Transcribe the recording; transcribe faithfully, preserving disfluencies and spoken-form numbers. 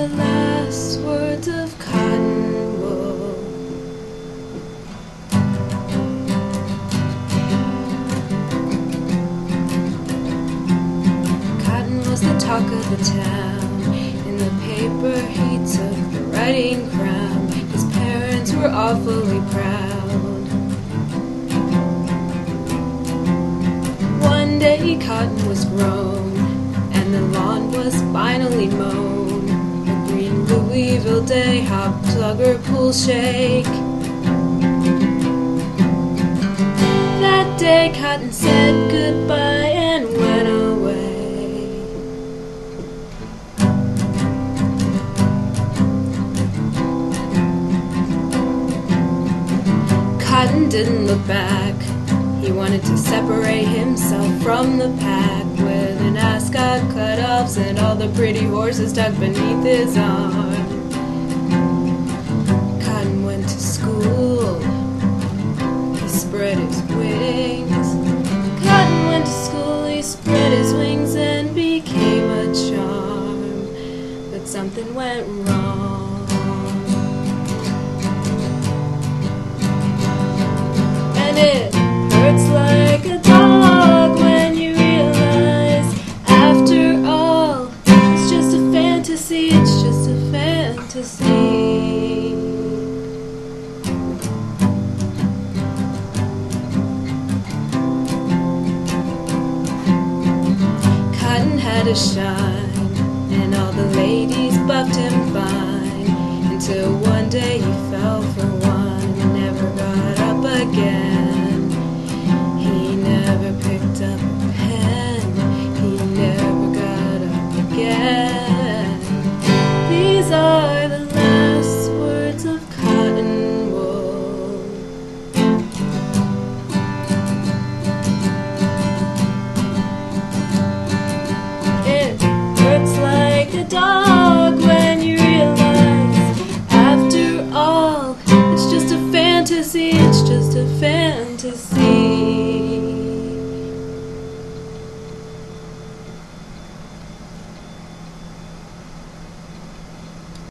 the last words of Cotton Wool. Cotton was the talk of the town. In the paper he took the writing crown. His parents were awfully proud. One day Cotton was grown, and the lawn was finally mown. The green Louisville day hop, tugger, pull, shake. That day Cotton said goodbye and went away. Cotton didn't look back. He wanted to separate himself from the pack, with an ascot, cut-offs, and all the pretty horses tucked beneath his arm. Cotton went to school. He spread his wings. Cotton went to school. He spread his wings and became a charm. But something went wrong. And it hurts like a dog when you realize, after all, it's just a fantasy, it's just a fantasy. Cotton had a shine, and all the ladies buffed him fine, until one day he fell for one and never got up again. He never picked up a pen, he never got up again. These are the last words of Cotton Wool. It hurts like a dog when you realize, after all, it's just a fantasy, it's just a fantasy.